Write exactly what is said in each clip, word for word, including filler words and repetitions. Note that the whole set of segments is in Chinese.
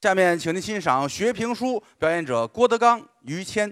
下面，请您欣赏学评书，表演者郭德纲、于谦。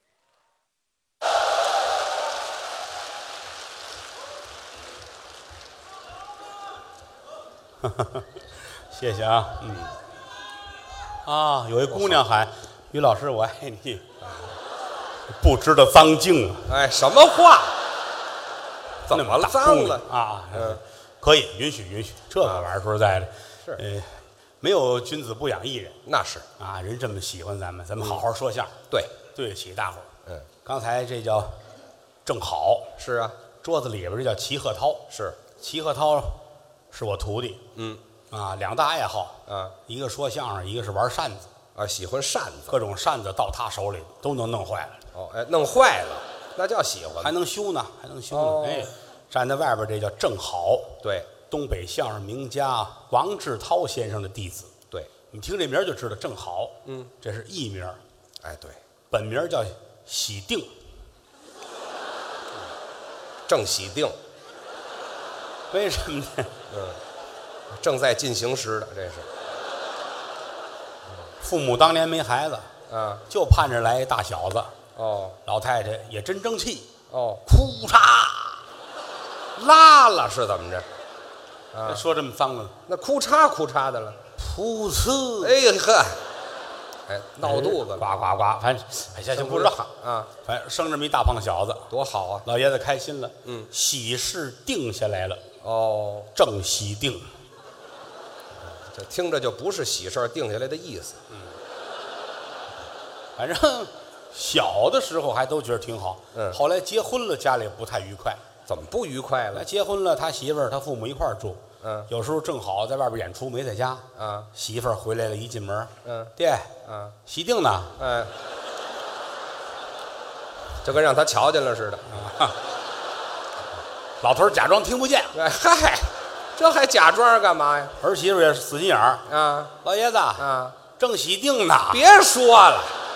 谢谢啊，嗯，啊，有一姑娘喊于老师我爱你，不知道脏净啊！ 哎，什么话？怎么了？脏了啊？嗯，可以允许允许，这个玩意儿说实在的， 是呃，没有君子不养艺人， 那是啊，人这么喜欢咱们，咱们好好说相声， 对， 对得起大伙儿。 嗯， 刚才这叫正好， 是啊， 桌子里边这叫齐鹤涛， 是齐鹤涛是我徒弟， 嗯啊，两大爱好啊， 一个说相声，一个是玩扇子， 啊，喜欢扇子， 各种扇子到他手里都能弄坏了， 哦，哎，弄坏了，那叫喜欢， 还能修呢，还能修呢。 哦哎，站在外边这叫正好， 对东北相声名家王志涛先生的弟子。 对， 你听这名儿就知道正好， 嗯， 这是艺名， 哎对， 本名叫喜定， 正喜定， 为什么呢？ 嗯，正在进行时的，这是父母当年没孩子， 啊， 就盼着来一大小子， 哦老太太也真争气， 哦， 哭嚓， 拉了是怎么着？啊， 说这么脏了， 那哭嚓哭嚓的了， 噗呲， 哎呀呵，哎，闹肚子了， 呱呱呱，反正哎行行不知道啊， 反正生这么一大胖小子， 多好啊！ 老爷子开心了， 嗯， 喜事定下来了， 哦， 正喜定， 这听着就不是喜事儿定下来的意思。 反正小的时候还都觉得挺好， 嗯后来结婚了，家里不太愉快。 怎么不愉快来了？ 结婚了，他媳妇儿他父母一块儿住， 嗯有时候正好在外边演出没在家， 啊媳妇儿回来了，一进门， 嗯爹， 啊喜定呢？ 哎，就跟让他瞧见了似的。 老头儿假装听不见， 哎嗨，这还假装干嘛呀？ 儿媳妇儿也是死心眼儿， 啊老爷子啊， 正喜定呢， 别说了，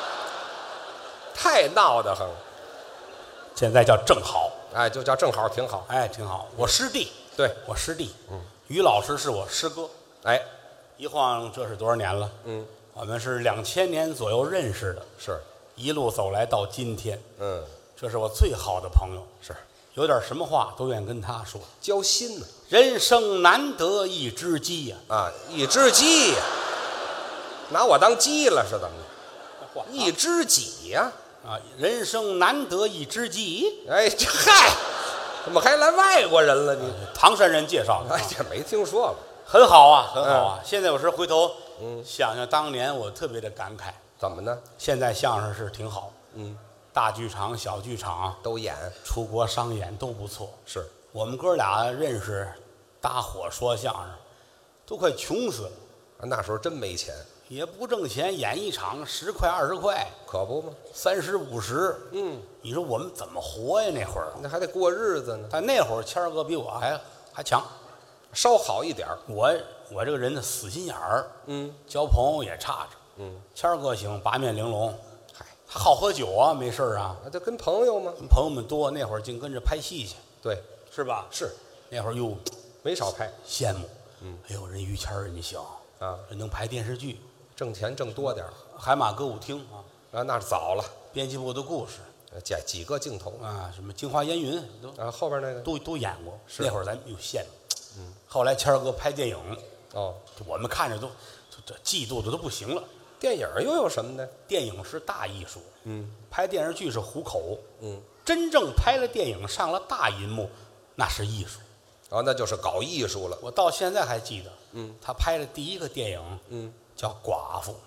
太闹得很。 现在叫正好， 哎，就叫正好，挺好。 哎，挺好。我师弟， 对， 我师弟，嗯，于老师是我师哥， 哎， 一晃这是多少年了？ 嗯， 我们是两千年左右认识的， 是， 一路走来到今天， 嗯， 这是我最好的朋友， 是， 有点什么话都愿意跟他说。 交心呢。 人生难得一知己呀、 啊，一只鸡呀，拿我当鸡了是怎么的？ 啊， 一知己呀？ 啊，人生难得一知己， 哎，这嗨，怎么还来外国人了你？ 唐山人介绍的、 哎，这没听说过。 很好啊，很好啊。现在有时回头， 嗯， 想想当年，我特别的感慨。 怎么呢？ 现在相声是挺好， 嗯， 大剧场、小剧场， 都演出国商演都不错。 是我们哥俩认识，搭伙说相声，都快穷死了， 啊，那时候真没钱， 也不挣钱，演一场十块二十块， 可不吗？ 三十五十。 嗯， 你说我们怎么活呀？那会儿， 那还得过日子呢， 但那会儿谦儿哥比我还还强。 稍好一点儿。 我我这个人呢，死心眼儿， 嗯交朋友也差着。 嗯， 谦儿哥行，八面玲珑， 嗨， 他好喝酒啊，没事儿啊， 那就跟朋友嘛。 跟朋友们多。那会儿净跟着拍戏去， 对， 是吧？ 是那会儿又没少拍羡慕， 嗯， 哎呦，人于谦儿人家行， 啊， 人能拍电视剧， 挣钱挣多点儿海马歌舞厅啊， 啊，那是早了， 编辑部的故事呃几几个镜头啊，什么京华烟云都啊，后边那个都都演过。 是那会儿咱们有羡慕，嗯，后来谦儿哥拍电影， 哦， 我们看着都这这嫉妒的都不行了。 电影又有什么呢？ 电影是大艺术， 嗯拍电视剧是糊口， 嗯， 真正拍了电影上了大银幕，那是艺术。 哦，那就是搞艺术了。 我到现在还记得， 嗯， 他拍的第一个电影， 嗯， 叫《寡妇》。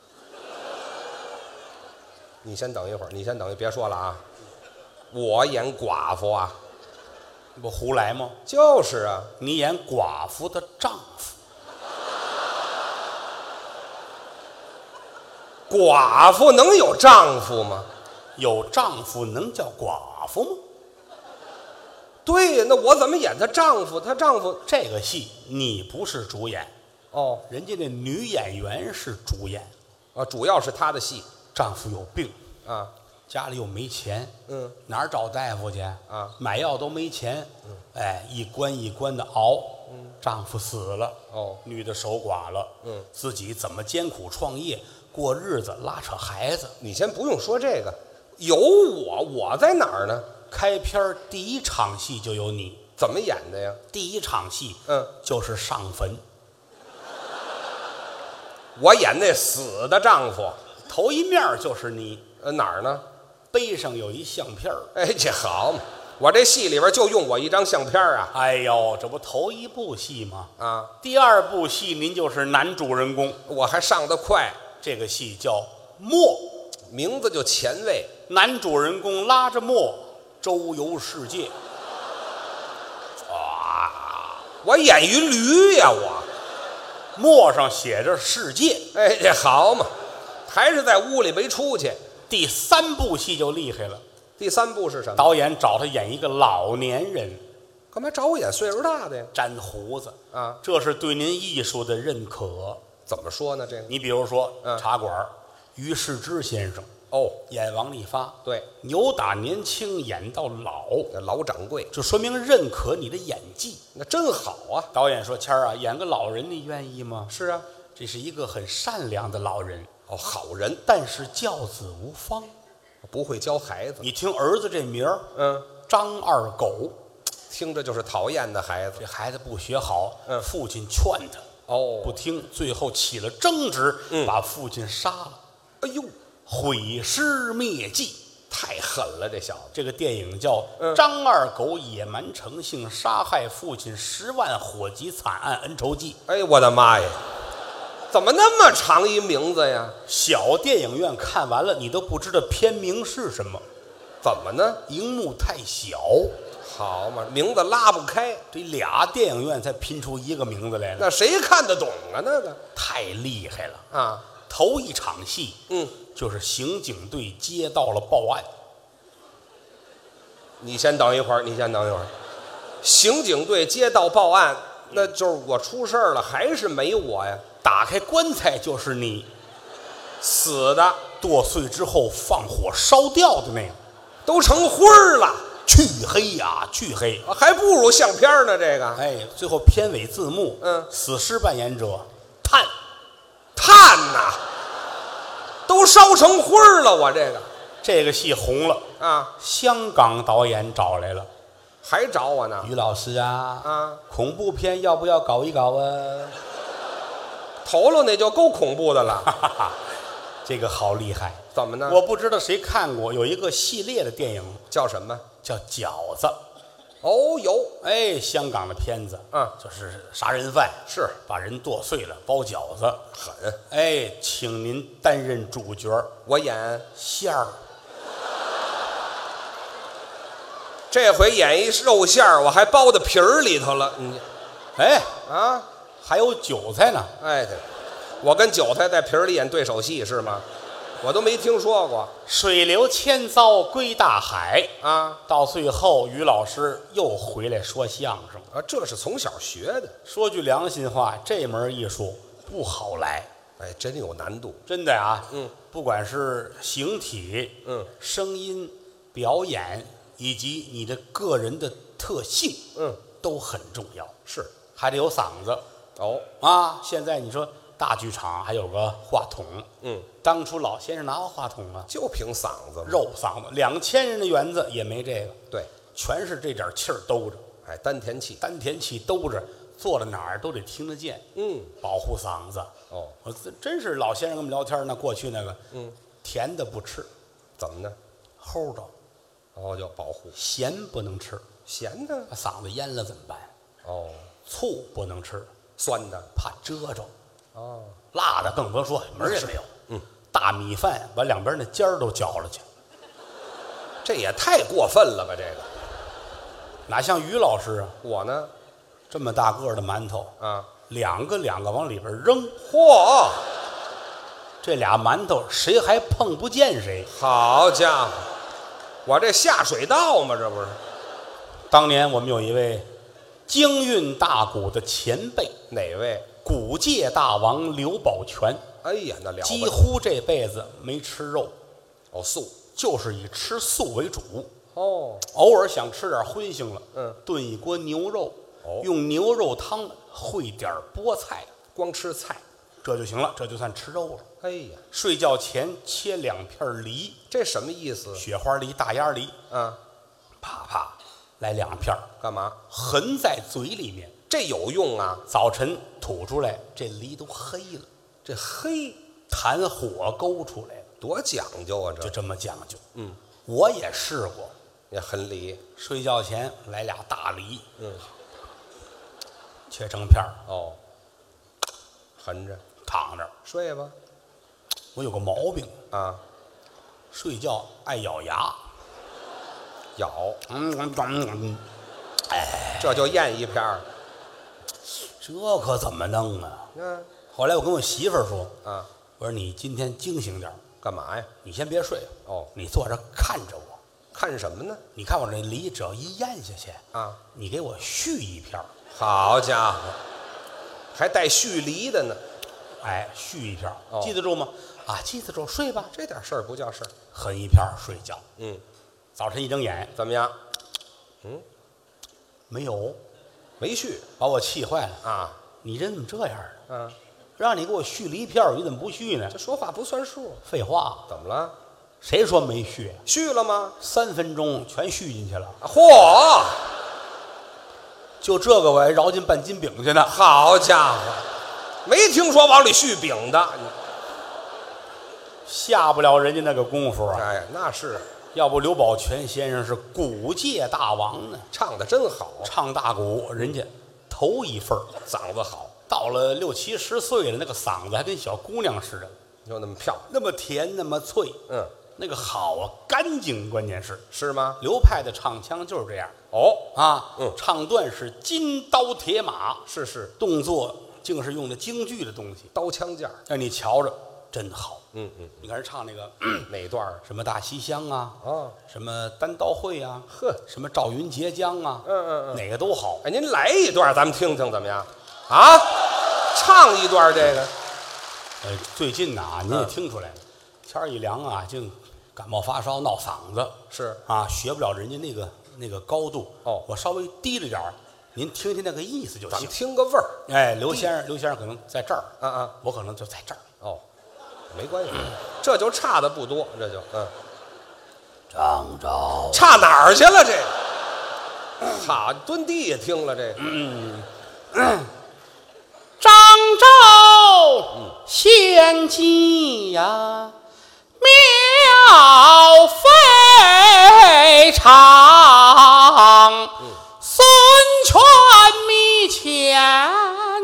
你先等一会儿，你先等一，别说了啊。我演寡妇啊， 不胡来吗？ 就是啊， 你演寡妇的丈夫， 寡妇能有丈夫吗？ 有丈夫能叫寡妇吗？ 对呀，那我怎么演她丈夫？她丈夫这个戏你不是主演， 哦人家那女演员是主演。 啊，主要是她的戏丈夫有病， 啊， 家里又没钱， 嗯哪儿找大夫去啊？ 买药都没钱，哎，一关一关的熬， 嗯，丈夫死了， 哦， 女的守寡了， 嗯， 自己怎么艰苦创业过日子，拉扯孩子。 你先不用说这个，有我，我在哪儿呢？ 开篇儿第一场戏就有你， 怎么演的呀？ 第一场戏， 嗯， 就是上坟。 我演那死的丈夫， 头一面就是你， 呃，哪儿呢？ 背上有一相片儿。 哎，这好嘛，我这戏里边就用我一张相片啊。 哎呦，这不头一部戏吗？ 啊， 第二部戏您就是男主人公， 我还上得快， 这个戏叫《墨》， 名字就前卫。 男主人公拉着墨周游世界。啊， 我演一驴呀，我。 墨上写着世界。 哎，这好嘛，还是在屋里没出去。 第三部戏就厉害了， 第三部是什么？ 导演找他演一个老年人， 干嘛找我演岁数大的呀？ 粘胡子啊， 这是对您艺术的认可。 怎么说呢？这个你比如说， 嗯茶馆于世之先生哦， 演王利发， 对， 由打年轻演到老， 那老掌柜， 就说明认可你的演技。 那真好啊。 导演说：“谦儿啊，演个老人，你愿意吗？” 是啊， 这是一个很善良的老人， 哦，好人， 但是教子无方。 不会教孩子。 你听儿子这名儿， 嗯， 张二狗， 听着就是讨厌的孩子。 这孩子不学好， 嗯父亲劝他哦， 不听，最后起了争执， 嗯把父亲杀了， 哎呦， 毁尸灭迹。 太狠了，这小子。 这个电影叫嗯 《张二狗野蛮成性，杀害父亲十万火急惨案恩仇记》。 哎，我的妈呀，怎么那么长一名字呀？ 小电影院看完了，你都不知道片名是什么， 怎么呢？ 荧幕太小， 好嘛，名字拉不开， 这俩电影院才拼出一个名字来了， 那谁看得懂啊？那个太厉害了。 啊， 头一场戏， 嗯， 就是刑警队接到了报案。 你先等一会儿，你先等一会儿。刑警队接到报案，那就是我出事儿了，还是没我呀？ 打开棺材就是你， 死的剁碎之后放火烧掉的那个， 都成灰儿了， 黢黑呀，黢黑。 还不如相片呢。这个哎，最后片尾字幕， 嗯死尸扮演者炭， 炭呐，都烧成灰儿了。我这个这个戏红了， 啊， 香港导演找来了， 还找我呢于老师啊， 啊！ 恐怖片要不要搞一搞啊？ 头颅那就够恐怖的了。 哈哈哈，这个好厉害。 怎么呢？ 我不知道谁看过，有一个系列的电影叫什么？ 叫《饺子》。 哦，有哎，香港的片子， 嗯就是杀人犯， 是把人剁碎了包饺子， 狠。 哎，请您担任主角我演馅儿， 这回演一肉馅儿，我还包到皮儿里头了。你哎， 啊， 还有韭菜呢。 哎，对，我跟韭菜在皮儿里演对手戏是吗？我都没听说过水流千遭归大海， 啊到最后于老师又回来说相声。 啊！这是从小学的， 说句良心话，这门艺术不好来， 哎，真有难度。 真的啊。 嗯， 不管是形体、 嗯声音、表演，以及你的个人的特性， 嗯， 都很重要。 是还得有嗓子哦， 啊！现在你说大剧场还有个话筒， 嗯， 当初老先生哪有话筒啊？ 就凭嗓子嘛。 肉嗓子，两千人的园子也没这个， 对， 全是这点气儿兜着， 哎，丹田气。 丹田气兜着，坐到哪儿都得听得见， 嗯， 保护嗓子。 哦， 我真真是老先生跟我们聊天，那过去那个， 嗯， 甜的不吃， 怎么呢？ 齁着； 哦，叫保护。 咸不能吃， 咸的把嗓子淹了怎么办？ 哦， 醋不能吃， 酸的怕遮着； 哦， 辣的更甭说，门儿也没有。 嗯， 大米饭把两边那尖儿都嚼了去， 这也太过分了吧？这个哪像于老师啊， 我呢这么大个儿的馒头， 啊， 两个两个往里边扔， 嚯， 这俩馒头谁还碰不见谁？ 好家伙，我这下水道嘛，这不是？ 当年我们有一位京韵大鼓的前辈， 哪位？ 鼓界大王刘宝全， 哎呀，那了不得几乎这辈子没吃肉， 哦，素就是以吃素为主。 哦， 偶尔想吃点荤腥了， 嗯， 炖一锅牛肉， 哦，用牛肉汤烩点菠菜， 光吃菜， 这就行了，这就算吃肉了。 哎呀， 睡觉前切两片梨， 这什么意思？ 雪花梨、大鸭梨， 啊， 啪啪来两片， 干嘛？ 含在嘴里面， 这有用啊？ 早晨吐出来，这梨都黑了， 这黑痰火勾出来了， 多讲究啊！这就这么讲究。 嗯， 我也试过， 也很理。 睡觉前来俩大梨， 嗯， 切成片儿， 哦，横着躺着。 睡吧。 我有个毛病， 啊， 睡觉爱咬牙， 咬， 嗯嗯嗯嗯，哎， 这就咽一片儿。 这可怎么弄啊？ 嗯后来我跟我媳妇儿说， 啊， 我说你今天精醒点儿， 干嘛呀？ 你先别睡， 哦， 你坐这看着我， 看什么呢？ 你看我这梨只要一咽下去， 啊， 你给我续一片儿， 好家伙，还带续梨的呢。 哎，续一片儿， 哦记得住吗？啊，记得住，睡吧。 这点事儿不叫事儿。 含一片儿睡觉， 嗯， 早晨一睁眼怎么样？ 没有， 没续把我气坏了。 啊？ 你人怎么这样呢？ 啊， 让你给我续梨片儿，你怎么不续呢这？说话不算数。 废话， 怎么了？ 谁说没续？ 续了吗？ 三分钟全续进去了， 啊嚯！ 就这个我还饶进半斤饼去呢。 好家伙，没听说往里续饼的。 下不了人家那个功夫啊！ 哎，那是要不刘宝全先生是鼓界大王呢， 唱的真好， 唱大鼓，人家头一份儿嗓子好， 到了六七十岁了，那个嗓子还跟小姑娘似的， 就那么漂亮。 那么甜，那么脆， 嗯， 那个好啊，干净，关键是是吗？ 刘派的唱腔就是这样哦， 啊， 嗯唱段是金刀铁马， 是是， 动作竟是用的京剧的东西， 刀枪剑儿。 让你瞧着真好。 嗯嗯， 你看人唱那个哪段儿？ 什么大西厢啊， 哦， 什么单刀会啊， 呵， 什么赵云截江啊， 嗯嗯嗯。 哪个都好。 哎，您来一段，咱们听听怎么样？啊，唱一段这个。 呃，最近呐，您也嗯听出来了，天儿一凉啊，就感冒发烧闹嗓子， 是啊，学不了人家那个那个高度。 哦我稍微低了点儿，您听听那个意思就行咱们。听个味儿。 哎，刘先生，刘先生可能在这儿， 啊啊， 我可能就在这儿。 哦，没关系，这就差的不多，这就嗯， 张昭， 差哪儿去了？这个，好，蹲地也听了这个。 张昭献计呀，妙非常。孙权密遣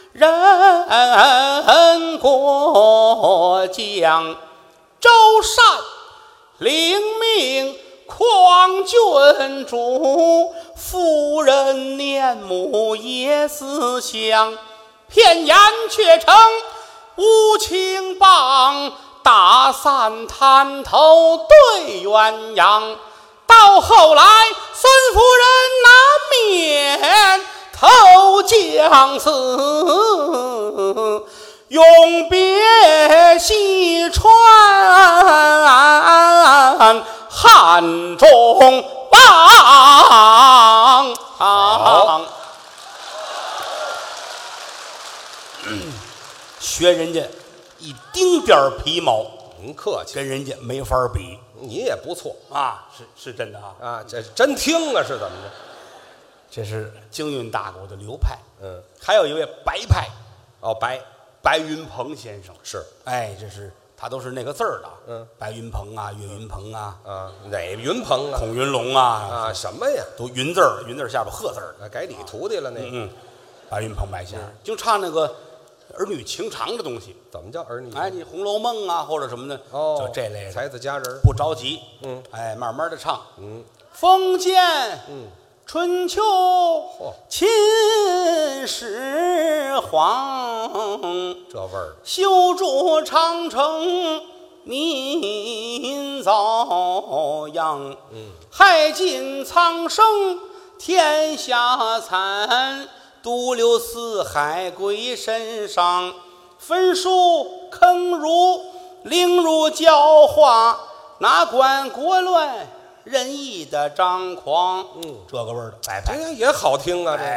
人过江，周善领命匡郡主，夫人念母也思乡，偏言却成无情帮，打散滩头对鸳鸯。到后来孙夫人难免投江死，永别西川汉中邦。 好， 学人家一丁点儿皮毛， 您客气， 跟人家没法比你也不错啊！是是真的啊！ 啊，这真听啊，是怎么着？ 这是京韵大鼓的刘派， 嗯， 还有一位白派， 哦，白白云鹏先生。 是哎，这是他都是那个字儿的， 嗯， 白云鹏啊，岳云鹏啊， 啊，哪云鹏啊？ 孔云龙啊， 啊，什么呀？ 都云字儿，云字儿下边鹤字儿的。 啊，改你徒弟了那个？ 嗯嗯，白云鹏白先生就唱那个儿女情长的东西。 怎么叫儿女？ 哎，你《红楼梦》啊，或者什么的， 哦， 就这类的， 才子佳人。 不着急。 嗯， 哎，慢慢的唱。 嗯， 封建， 嗯， 春秋， 嚯， 秦始皇， 这味儿。 修筑长城，民遭殃。 嗯， 害尽苍生，天下惨。独留四海归身上，焚书坑儒，凌辱教化，哪管国乱仁义的张狂。 嗯， 这个味儿的白派。 这也好听啊，这哎，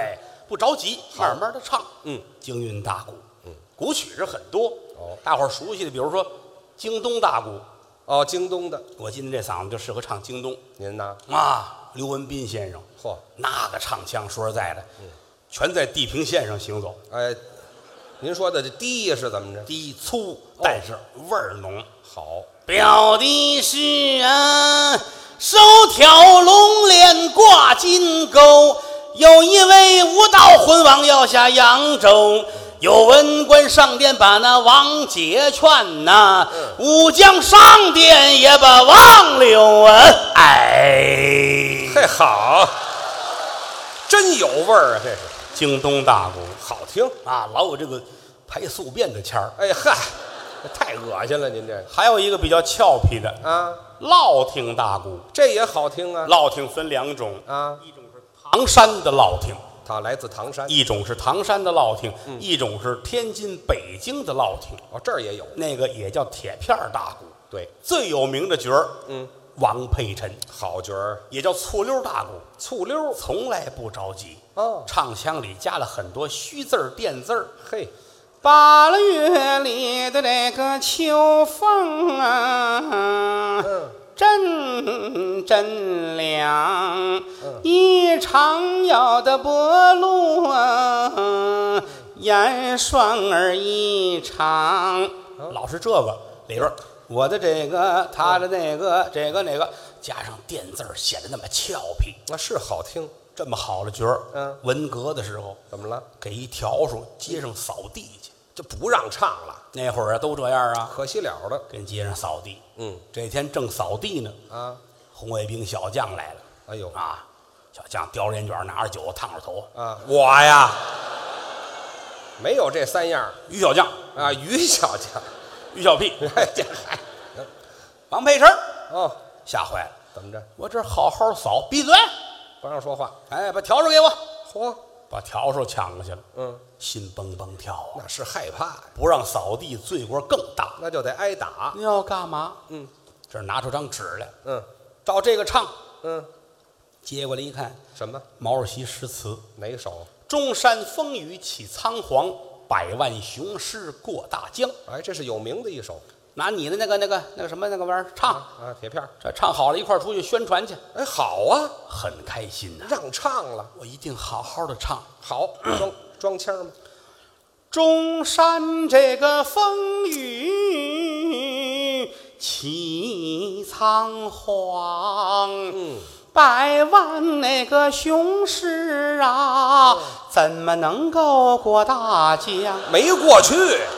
不着急，慢慢的唱。 嗯， 京韵大鼓， 嗯， 古曲是很多。 哦， 大伙儿熟悉的，比如说京东大鼓。 哦，京东的， 我今天这嗓子就适合唱京东您呢？ 啊。刘文斌先生， 嚯， 那个唱腔，说实在的，嗯，全在地平线上行走。 哎，您说的这低呀是怎么着？ 低粗，但是味儿浓。 好， 表的是啊，手挑龙帘挂金钩，有一位武道魂王要下扬州。有文官上殿把那王解劝呐， 嗯、 武将上殿也把王留啊，哎， 嘿，好，真有味儿啊！这是京东大鼓， 好听啊，老有这个排宿便的腔儿。 哎嗨，太恶心了，您这还有一个比较俏皮的啊， 烙听大鼓， 这也好听啊。 烙听分两种啊， 一种是唐山的烙听。 它来自唐山， 一种是唐山的烙听， 嗯、 一种是天津、北京的烙听。 哦，这儿也有， 那个也叫铁片大鼓。 对， 最有名的角儿， 嗯， 王佩臣， 好角儿， 也叫醋溜大鼓。 醋溜从来不着急哦， 唱腔里加了很多虚字儿、垫字儿。 嘿， 八了月里的这个秋风啊， 嗯。 阵阵凉，嗯、一场摇的薄露啊，烟霜儿一场。嗯、老是这个里边，我的这个，他的那个，嗯、这个那个，加上垫字儿，显得那么俏皮。 那是好听， 这么好的角儿， 嗯， 文革的时候怎么了？ 给一笤帚街上扫地去， 就不让唱了。 那会儿啊，都这样啊， 可惜了了， 跟街上扫地。 嗯， 这天正扫地呢， 啊， 红卫兵小将来了。 哎呦啊，小将叼着烟卷，拿着酒，烫着头啊。我呀，没有这三样。 于小将啊，于小将， 于小屁， 哎这还， 王佩臣哦， 吓坏了。 怎么着？ 我这好好扫，闭嘴， 不让说话。 哎，把笤帚给我。 嚯， 把笤帚抢过去了。 嗯， 心蹦蹦跳啊。 那是害怕呀。 不让扫地，罪过更大。 那就得挨打。 你要干嘛？ 嗯， 这拿出张纸来。 嗯， 照这个唱。 嗯， 接过来一看， 什么？ 毛主席诗词。 哪首？ 中山风雨起苍黄，百万雄师过大江。 哎，这是有名的一首。 拿你的那个那个那个什么那个玩意儿唱啊，铁片， 这唱好了，一块儿出去宣传去。 哎，好啊， 很开心呐、啊。 让唱了， 我一定好好的唱。 好，装装腔吗？ 中山这个风雨起苍黄， 嗯， 百万那个雄师啊，嗯、怎么能够过大江？ 没过去。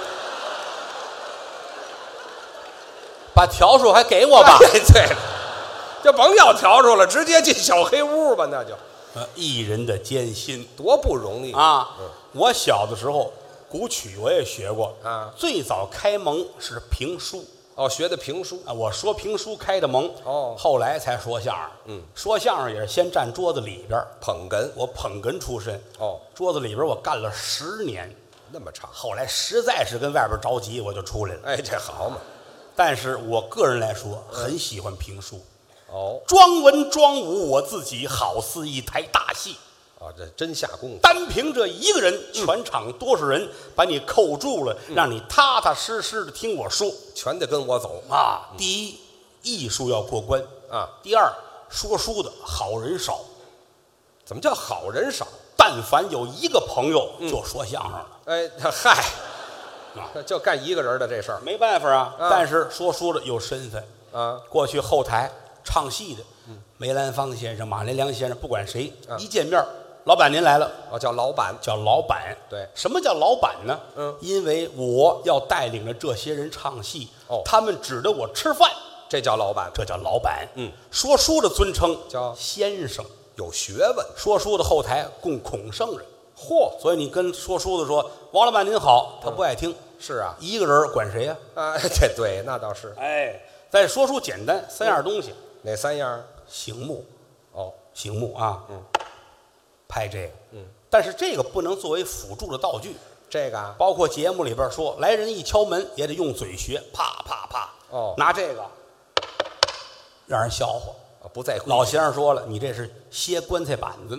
把笤帚还给我吧。 哎，对了，就甭要笤帚了，直接进小黑屋吧，那就。 呃，艺人的艰辛多不容易啊！ 嗯、 我小的时候古曲我也学过啊， 最早开蒙是评书。 哦，学的评书啊，我说评书开的蒙。 哦， 后来才说相声。 嗯， 说相声也是先站桌子里边捧哏， 我捧哏出身。 哦， 桌子里边我干了十年， 那么长。 后来实在是跟外边着急，我就出来了。 哎，这好嘛。 但是我个人来说，很喜欢评书。 哦， 装文装武，我自己好似一台大戏。 啊，这真下功夫。 单凭这一个人，全场多少人把你扣住了，嗯、让你踏踏实实的听我说， 全得跟我走啊！嗯、第一，艺术要过关啊； 第二，说书的好人少。 怎么叫好人少？ 但凡有一个朋友就说相声了。 嗯、哎，嗨。就干一个人的这事儿， 没办法啊。 啊但是说书的有身份啊， 过去后台唱戏的， 嗯、 梅兰芳先生、马连良先生，不管谁， 啊、 一见面，老板您来了， 哦，叫老板， 叫老板。 对， 什么叫老板呢？ 嗯， 因为我要带领着这些人唱戏， 哦， 他们指着我吃饭， 这叫老板， 这叫老板。 嗯， 说书的尊称叫先生， 有学问。 说书的后台供孔圣人。 嚯！ 所以你跟说书的说王老板您好，他不爱听。 嗯、是啊， 一个人管谁呀？ 啊，这对，那倒是。 哎，再说书简单，三样东西。 哪三样？ 醒目。 哦， 醒目啊。 嗯。 拍这个。 嗯。 但是这个不能作为辅助的道具。 这个啊， 包括节目里边说，来人一敲门也得用嘴学，啪啪啪。 哦。 拿这个，让人笑话。 不在乎。 老先生说了，你这是歇棺材板子呢。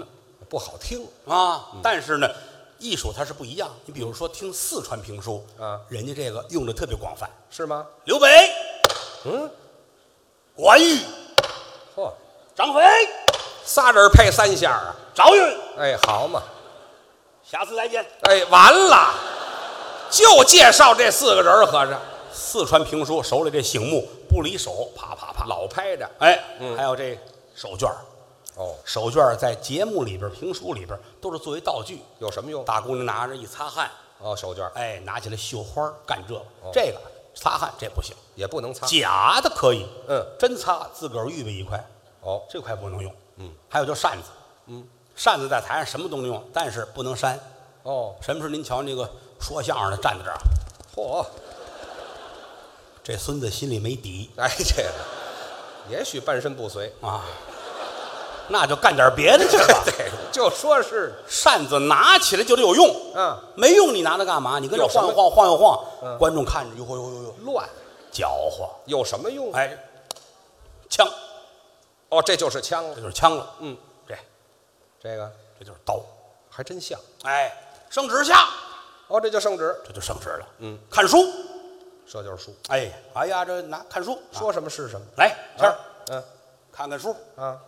不好听啊。嗯、但是呢，艺术它是不一样。你比如说听四川评书啊， 人家这个用的特别广泛， 是吗？ 刘备， 嗯， 关羽， 嚯， 张飞， 仨人配三下啊， 赵云。 哎，好嘛， 下次再见。 哎，完了，就介绍这四个人，合着四川评书手里这醒目不离手，啪啪啪老拍着。 哎， 嗯、 还有这手绢哦， 手绢在节目里边、评书里边都是作为道具， 有什么用？ 大姑娘拿着一擦汗， 哦，手绢， 哎，拿起来绣花干这个， 哦、 这个擦汗这不行， 也不能擦， 假的可以， 嗯， 真擦自个儿预备一块， 哦， 这块不能用， 嗯， 还有就扇子， 嗯， 扇子在台上什么都能用，但是不能扇， 哦， 什么时候您瞧那个说相声的站在这儿， 嚯， 这孙子心里没底， 哎，这个也许半身不遂啊。那就干点别的去吧。 对，就说是扇子拿起来就得有用， 嗯， 没用你拿它干嘛？你跟这晃悠晃晃悠晃， 嗯、 观众看着哟哟哟哟乱， 搅和， 有什么用？ 哎，枪， 哦，这就是枪了， 这就是枪了。 嗯， 这， 这个这就是刀， 还真像。 哎，圣旨下， 哦，这就圣旨， 这就圣旨了。 嗯， 看书， 这就是书。 哎，哎呀，这拿看书， 说什么是什么。 来，谦儿， 嗯， 看看书啊。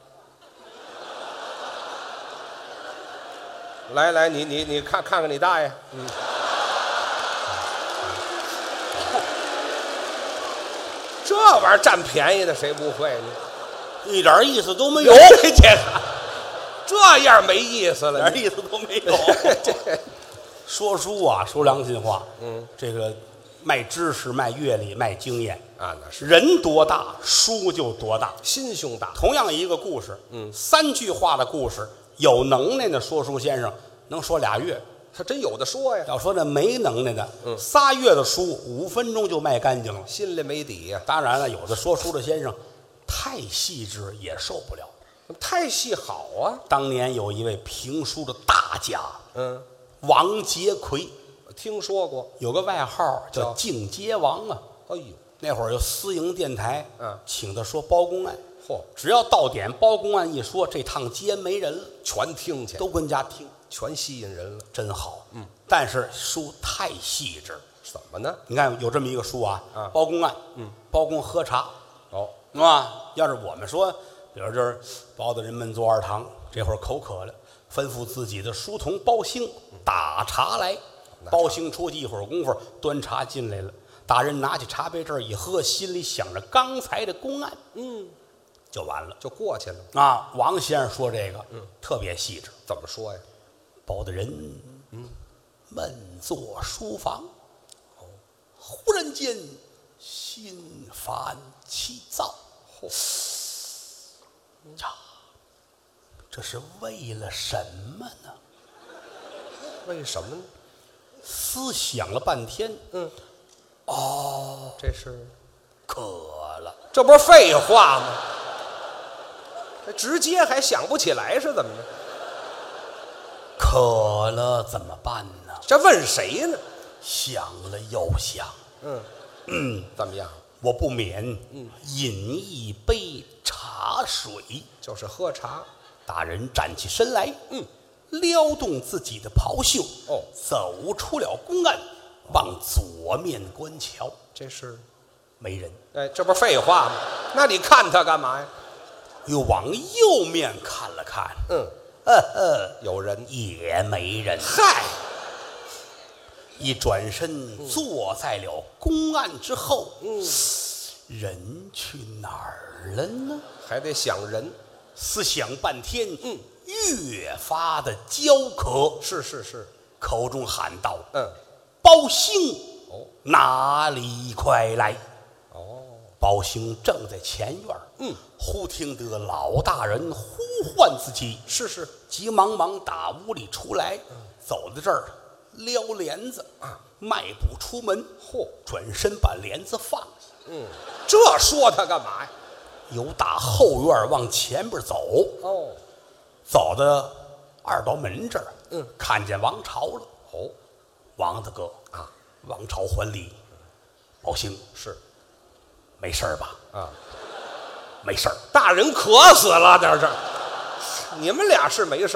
来来，你你你看看看你大爷，嗯，这玩意儿占便宜的谁不会呢？ 一点意思都没有， 这这样没意思了， 一点意思都没有。 这说书啊，说良心话， 嗯， 这个卖知识、卖阅历、卖经验啊，那是人多大，书就多大， 心胸大。 同样一个故事， 嗯， 三句话的故事。有能耐的说书先生能说俩月， 他真有的说呀。 要说那没能耐的， 嗯， 仨月的书五分钟就卖干净了， 心里没底呀。 当然了，有的说书的先生太细致也受不了， 太细好啊。 当年有一位评书的大家， 嗯， 王杰奎， 听说过， 有个外号叫净街王啊。 哎呦， 那会儿有私营电台， 嗯， 请他说包公案。 嚯， 只要到点包公案一说，这趟街没人了， 全听去， 都跟家听， 全吸引人了， 真好。 嗯， 但是书太细致， 怎么呢？ 你看有这么一个书啊， 啊， 包公案， 嗯， 包公喝茶， 哦， 是吧？要是我们说，比如这儿包大人们坐二堂，这会儿口渴了，吩咐自己的书童包兴打茶来，包兴出去一会儿功夫，端茶进来了，大人拿起茶杯这儿一喝，心里想着刚才的公案， 嗯。 就完了， 就过去了啊！王先生说这个， 嗯， 特别细致。 怎么说呀？ 包大人， 嗯， 闷坐书房，哦，忽然间心烦气躁， 嚯， 呀，这是为了什么呢？ 为什么呢？ 思想了半天， 嗯， 哦， 这是渴了， 这不是废话吗？直接还想不起来是怎么着？ 渴了怎么办呢？ 这问谁呢？ 想了又想， 嗯嗯， 怎么样？ 我不免嗯饮一杯茶水。 就是喝茶。 大人站起身来， 嗯， 撩动自己的袍袖， 哦， 走出了公案，往左面观瞧， 这是没人。 哎，这不是废话吗？那你看他干嘛呀？ 又往右面看了看， 嗯， 呵呵， 有人也没人。 嗨， 一转身坐在了公案之后， 嗯， 人去哪儿了呢？ 还得想人。 思想半天， 嗯， 越发的焦渴， 是是是， 口中喊道：“ 嗯， 包兴， 哦， 哪里快来！” 哦， 包兴正在前院， 嗯， 忽听得老大人呼唤自己， 是是， 急忙忙打屋里出来，嗯、走到这儿，撩帘子啊， 迈步出门， 嚯， 转身把帘子放下， 嗯，这说他干嘛呀？ 由打后院往前边走， 哦， 走到二道门这儿， 嗯， 看见王朝了， 哦， 王大哥啊， 王朝还礼，包兴是， 没事儿吧？ 啊， 没事儿， 大人渴死了，在这儿，你们俩是没事儿，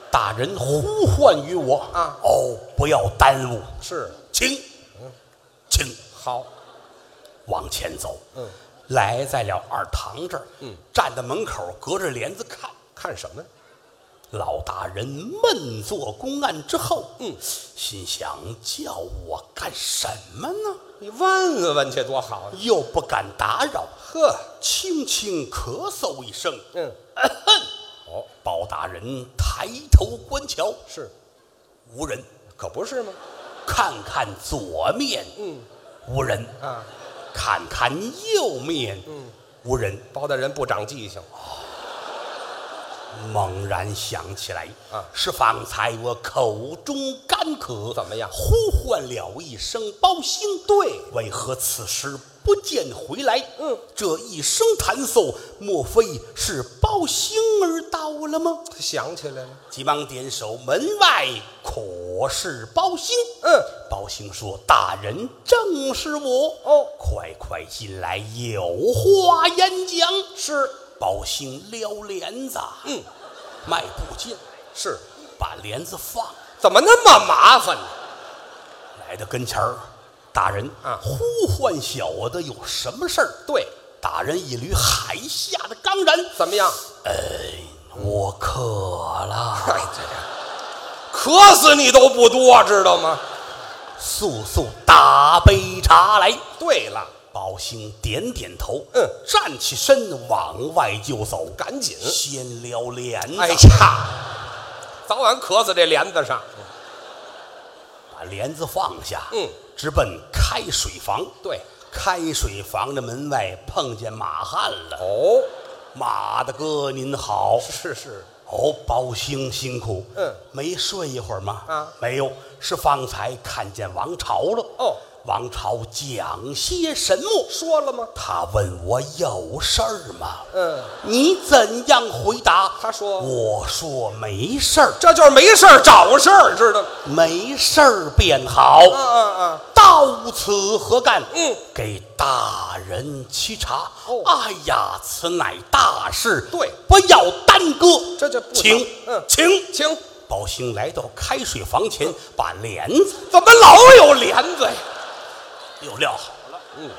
大人呼唤于我啊！ 哦，不要耽误， 是， 请，请好， 往前走。 嗯， 来在了二堂这儿， 嗯， 站在门口，隔着帘子看， 看什么？ 老大人闷坐公案之后， 嗯， 心想叫我干什么呢？ 你问问去多好。 又不敢打扰， 呵， 轻轻咳嗽一声， 嗯， 哦，包大人抬头观瞧， 是， 无人， 可不是吗？ 看看左面， 嗯， 无人啊， 看看右面， 嗯， 无人。 包大人不长记性。 猛然想起来， 啊， 是方才我口中干渴， 怎么样？ 呼唤了一声包兴， 对， 为何此时不见回来？ 嗯， 这一声弹奏，莫非是包兴儿到了吗？ 想起来了， 急忙点手，门外可是包兴？ 嗯， 包兴说：“大人正是我哦， 快快进来，有话演讲。” 是。 包兴撩帘子， 嗯， 迈步进， 是把帘子放， 怎么那么麻烦呢？ 来到跟前儿，大人啊， 呼唤小的有什么事儿？ 对， 大人一捋海下的刚然， 怎么样？ 哎，我渴了， 哎，这样渴死你都不多，知道吗？ 速速打杯茶来。 对了， 包兴点点头， 嗯， 站起身往外就走， 赶紧先撩帘子。 哎呀，早晚渴死这帘子上。 把帘子放下， 嗯， 直奔开水房。 对， 开水房的门外碰见马汉了。 哦， 马大哥您好。 是是。 哦，包兴辛苦。 嗯， 没睡一会儿吗？ 啊， 没有，是方才看见王朝了。 哦， 王朝讲些什么？ 说了吗？ 他问我有事儿吗？ 嗯， 你怎样回答？ 他说， 我说没事儿。 这就是没事儿找事儿，知道吗？ 没事儿便好。 嗯嗯嗯， 到此何干？ 嗯， 给大人沏茶。 哦， 哎呀，此乃大事， 对， 不要耽搁。 这就不请， 嗯， 请， 请。 包兴来到开水房前，把帘子怎么老有帘子呀？ 又撂好了。 嗯，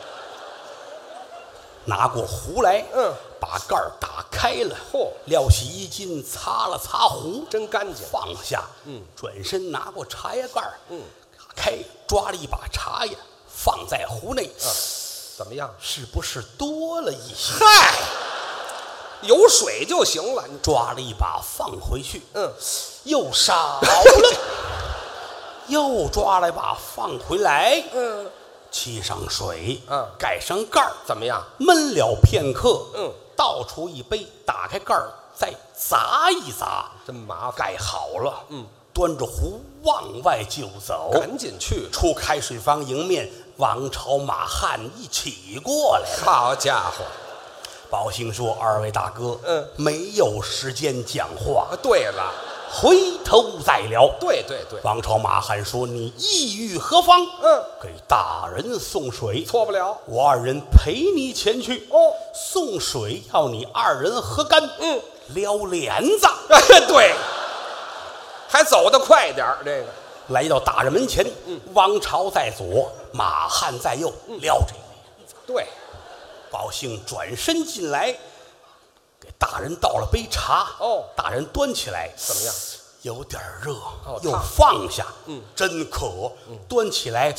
拿过壶来， 嗯， 把盖儿打开了。 嚯， 撂洗衣巾，擦了擦壶， 真干净。 放下， 嗯， 转身拿过茶叶盖儿， 嗯， 打开，抓了一把茶叶，放在壶内。 啊，怎么样？ 是不是多了一些？ 嗨，有水就行了。你抓了一把放回去， 嗯， 又少了，又抓了一把放回来， 嗯， 沏上水， 嗯， 盖上盖儿， 怎么样？ 焖了片刻， 嗯， 倒出一杯，打开盖儿，再砸一砸， 真麻烦。 盖好了， 嗯， 端着壶往外就走， 赶紧去。 出开水房迎面，王朝马汉一起过来了。 好家伙！ 包兴说：“二位大哥， 嗯， 没有时间讲话， 啊，对了， 回头再聊。” 对对对， 王朝马汉说：“你意欲何方？” 嗯， 给大人送水， 错不了。 我二人陪你前去。 哦， 送水要你二人何干？ 嗯， 撩帘子。 哎，对，还走得快点儿。这个来到大人门前， 嗯， 王朝在左，马汉在右，撩这帘子。 对， 包兴转身进来，给大人倒了杯茶。 哦， 大人端起来， 怎么样？ 有点热， 哦又放下。 嗯， 真渴。端起来，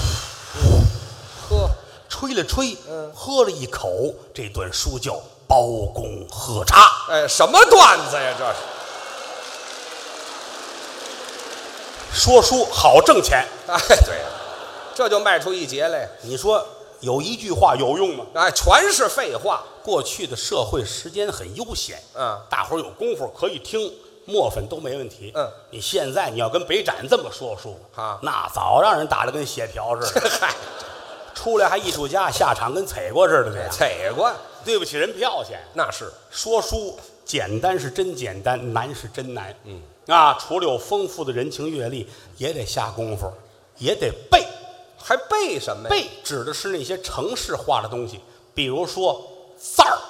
喝， 吹了吹， 嗯， 喝了一口。这段书叫包公喝茶。 哎，什么段子呀？这是说书好挣钱。 哎，对了，这就卖出一节来。 你说有一句话有用吗？ 哎，全是废话。 过去的社会时间很悠闲， 嗯， 大伙儿有功夫可以听，磨粉都没问题。 嗯， 你现在你要跟北展这么说书啊， 那早让人打得跟血瓢似的。 嗨， 出来还艺术家，下场跟踩过似的这样。 踩过， 对不起人票钱。 那是说书简单是真简单，难是真难。嗯啊，除了有丰富的人情阅历，也得下功夫，也得背。 还背什么呀？ 背指的是那些程式化的东西，比如说字儿，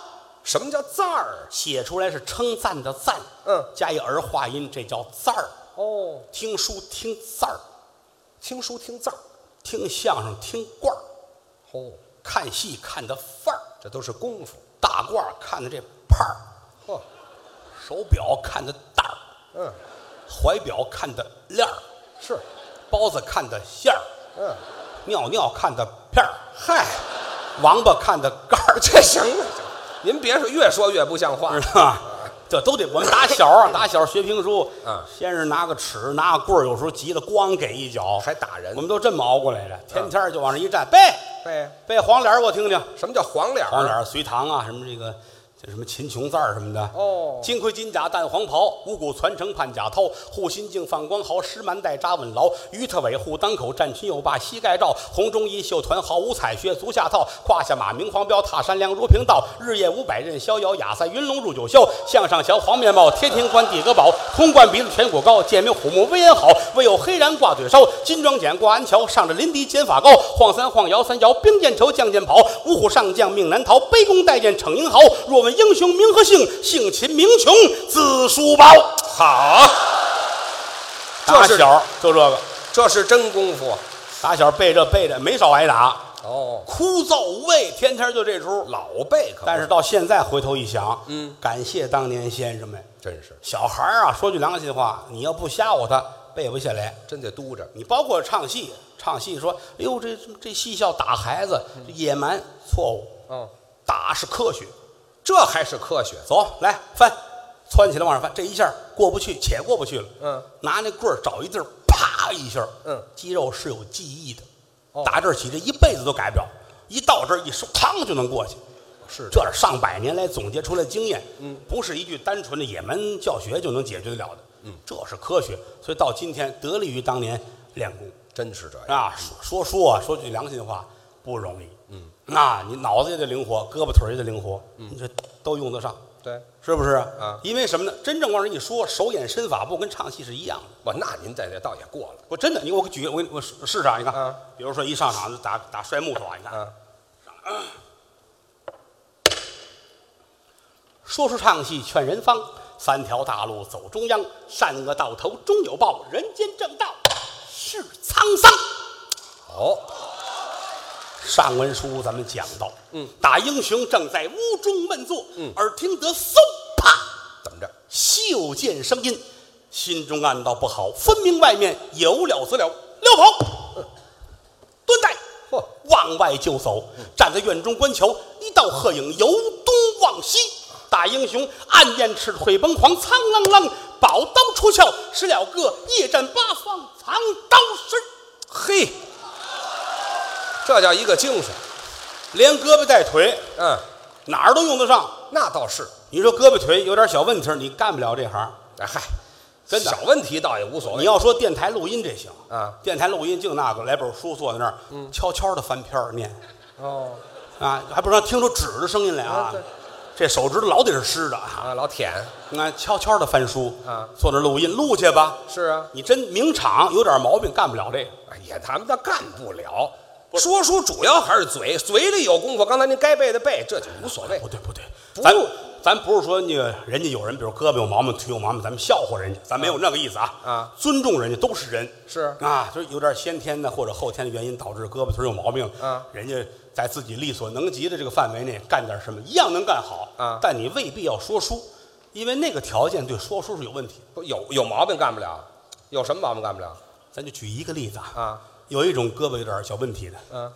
什么叫赞儿？ 写出来是称赞的赞， 嗯， 加一儿化音，这叫赞儿。 哦， 听书听赞儿， 听书听赞儿， 听相声听罐儿， 哦， 看戏看的范儿， 这都是功夫。 大褂儿看的这帕儿， 嚯， 手表看的带儿， 嗯， 怀表看的链儿， 是， 包子看的馅儿， 嗯， 尿尿看的片儿， 嗨， 王八看的杆儿， 这行了，您别说，越说越不像话知道吧？这都得我们打小啊，打小学评书啊， 先是拿个尺，拿个棍儿，有时候急了咣给一脚， 还打人我们都这么熬过来的，天天就往这一站，背背背黄脸儿我听听， 什么叫黄脸儿？ 黄脸儿隋唐啊，什么这个这什么秦琼字儿什么的。 哦， 金盔金甲淡黄袍，五谷传承盼甲涛，护心镜放光豪，施蛮带扎稳牢，鱼特尾护裆口，战裙又把膝盖罩，红中衣绣团毫无彩靴足下套，胯下马明黄标踏山梁如平道，日夜五百仞逍遥，雅塞云龙入九霄，向上瞧黄面帽，贴天冠地阁宝，通冠鼻子颧骨高，剑眉虎目威严好，唯有黑髯挂嘴梢，金装锏挂鞍桥，上着临敌剑法高，晃三晃摇三摇，兵剑愁将剑跑，五虎上将命难逃，杯弓带箭逞英豪，若问英雄名和姓，姓秦名琼字叔宝。 好，这是打小就这个， 这是真功夫。 打小背这背的没少挨打， 哦， 枯燥无味，天天就这出。 老辈可不但是到现在回头一想， 嗯， 感谢当年先生们。 真是小孩儿啊，说句良心话，你要不吓唬他，背不下来。 真得督着。 你包括唱戏，唱戏说，哎呦，这这戏校打孩子，这野蛮，错误。 哦， 打是科学。 这还是科学。 走，来翻，窜起来往上翻，这一下过不去，且过不去了。 嗯， 拿那棍儿找一地儿，啪一下。 嗯， 肌肉是有记忆的， 哦打这儿起，这一辈子都改不了。一到这儿一收，嘡就能过去。 是这是上百年来总结出来的经验， 嗯， 不是一句单纯的野蛮教学就能解决得了的，嗯，这是科学。所以到今天得力于当年练功， 真是这样。 啊，说说书啊，说句良心话不容易，嗯，那你脑子也得灵活，胳膊腿也得灵活，嗯，你这都用得上， 对， 是不是？ 啊， 因为什么呢？真正往这一说，手眼身法步跟唱戏是一样的。 我那您在这倒也过了。 我真的，你给我举，我我试试啊，你看， 啊， 比如说一上场就打打摔木头啊，你看， 啊， 说书唱戏劝人方，三条大路走中央，善恶到头终有报，人间正道是沧桑。 好， 上文书咱们讲到， 嗯， 大英雄正在屋中闷坐， 嗯， 耳听得嗖啪， 怎么着？ 袖见声音，心中暗道不好，分明外面有了则了，溜跑， 嗯蹲待， 嚯， 往外就走，站在院中观瞧，一道鹤影由东往西。大英雄暗燕翅腿崩狂，苍啷啷，宝刀出鞘，使了个夜战八方藏刀式。 嘿，这叫一个精神。 连胳膊带腿嗯， 哪儿都用得上。 那倒是。 你说胳膊腿有点小问题，你干不了这行。 哎嗨， 真的小问题倒也无所谓。 你要说电台录音这行啊， 电台录音净那个来本书坐在那儿，嗯，悄悄的翻篇儿念哦啊，还不让听出纸的声音来啊。 啊对这手指头老得是湿的啊。 啊，老舔你看悄悄的翻书啊， 坐那录音录去吧。 是啊。 你真明场有点毛病，干不了这个。 哎呀，他们倒干不了。说书主要还是嘴，嘴里有功夫。刚才您该背的背，这就无所谓不。对不对， 不咱咱不是说那个人家有人，比如胳膊有毛病、腿有毛病，咱们笑话人家，咱没有那个意思啊。 啊， 尊重人家都是人。 是啊，就是有点先天的或者后天的原因导致胳膊腿有毛病。 啊， 人家在自己力所能及的这个范围内干点什么，一样能干好。 啊， 但你未必要说书，因为那个条件对说书是有问题。 不有有毛病干不了，有什么毛病干不了？ 咱就举一个例子啊， 啊， 有一种胳膊有点小问题的， 嗯。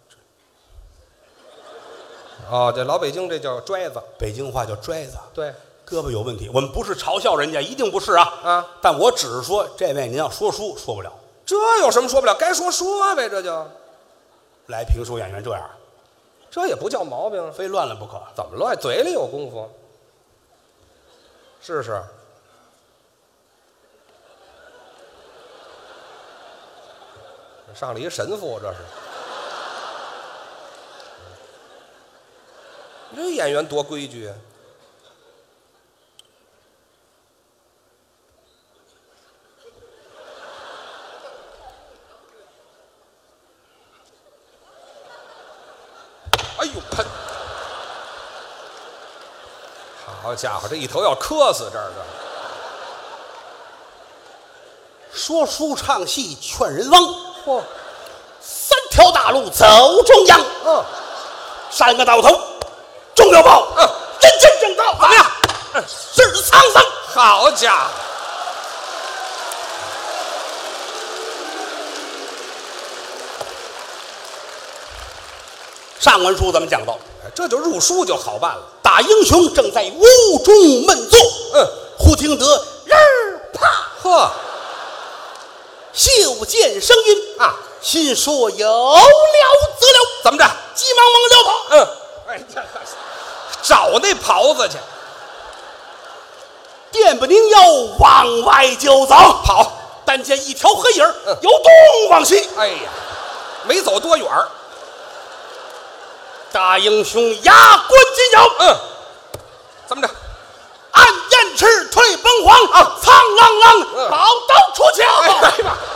哦，这老北京这叫拽子， 北京话叫拽子。 对， 胳膊有问题，我们不是嘲笑人家，一定不是啊。 啊， 但我只是说，这位您要说书说不了， 这有什么说不了？该说说呗，这就来评书演员这样， 这也不叫毛病， 非乱了不可。 怎么乱？嘴里有功夫，试试。上了一神父，这是。你这演员多规矩啊！哎呦，喷！ 好家伙，这一头要磕死这儿的。 说书唱戏劝人亡， 嚯、哦， 三条大路走中央。 嗯， 三个到头，中有报。 嗯， 真真正道，怎么样？ 嗯， 是沧桑。 好家伙！ 上文书咱们讲到， 这就入书就好办了。 大英雄正在屋中闷坐， 嗯， 忽听得人儿啪， 呵， 嗅见声音啊， 心说有了则了， 怎么着？ 急忙忙撩跑。 嗯，哎呀，找那袍子去， 电不宁腰往外就走， 跑。 但见一条黑影儿嗯由东往西， 哎呀，没走多远儿。 大英雄牙关紧咬， 嗯，怎么着？ 暗燕翅退崩黄， 啊苍啷啷， 嗯宝刀出鞘。 哎呀妈！